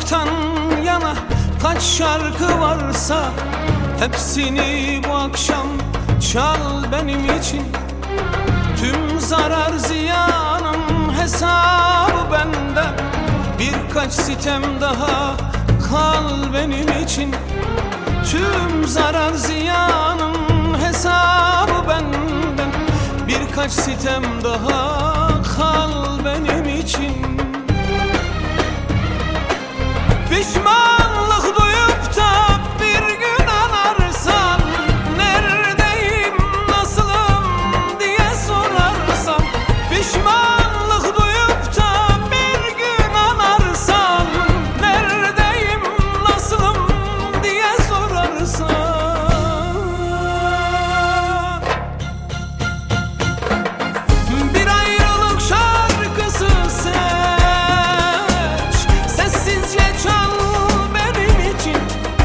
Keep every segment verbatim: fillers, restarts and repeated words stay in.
Aşktan yana kaç şarkı varsa hepsini bu akşam çal benim için. Tüm zarar ziyanın hesabı bende, birkaç sitem daha kal benim için. Tüm zarar ziyanın hesabı benden, birkaç sitem daha kal benim için. Pişmanlık duyup da bir gün anarsan, neredeyim, nasılım diye sorarsan. Pişmanlık duyup da bir gün anarsan, neredeyim, nasılım diye sorarsan. Bir ayrılık şarkısı seç, sessizce çal benim için.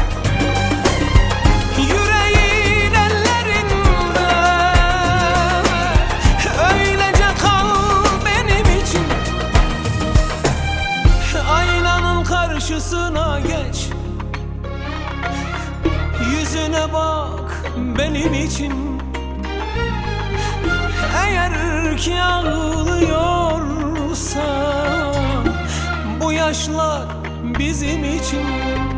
Yüreğin ellerinde öylece kal benim için. Aynanın karşısına geç, yüzüne bak benim için. Eğer ki ağlıyorsan, bu yaşlar bizim için.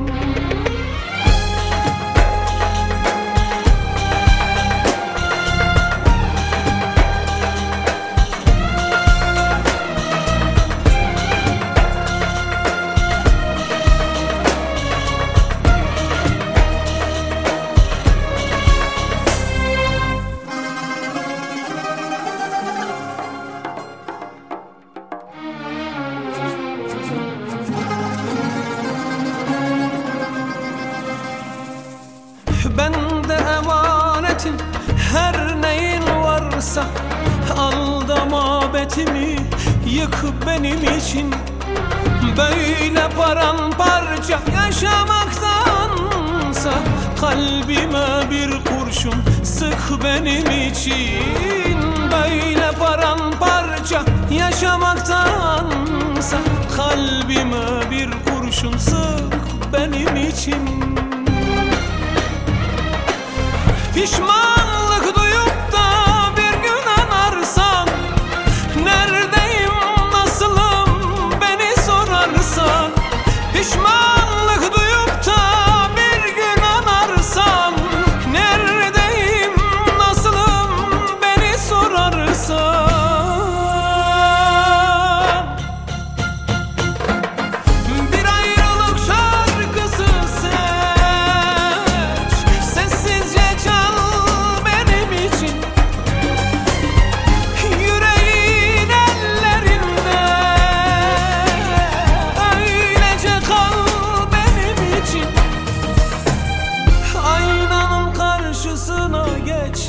Bende emanetin her neyin varsa, al da mabetimi yık benim için. Böyle paramparça yaşamaktansa, kalbime bir kurşun sık benim için. Böyle paramparça yaşamaktansa, kalbime bir kurşun sık benim için. Pişmanlık duyup da bir gün anarsan, neredeyim, nasılım beni sorarsan. Pişmanlık duyup da bir gün anarsan, neredeyim, nasılım beni sorarsan. Bir ayrılık şarkısı seç, sessizce çal benim için. Yüreğin ellerinde öylece kal benim için. Aynanın karşısına geç,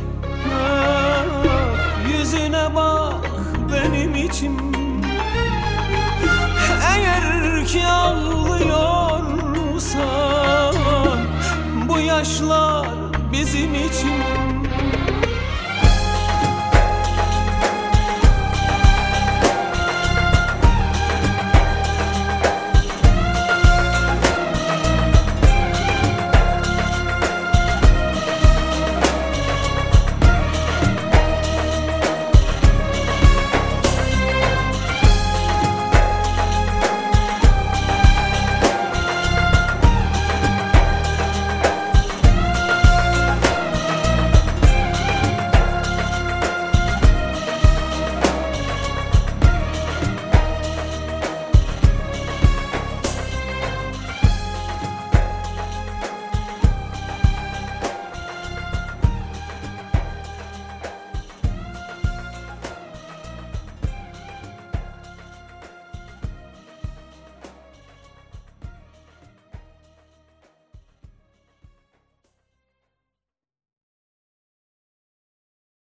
yüzüne bak benim için. Eğer ki ağlıyorsan, bu yaşlar bizim için.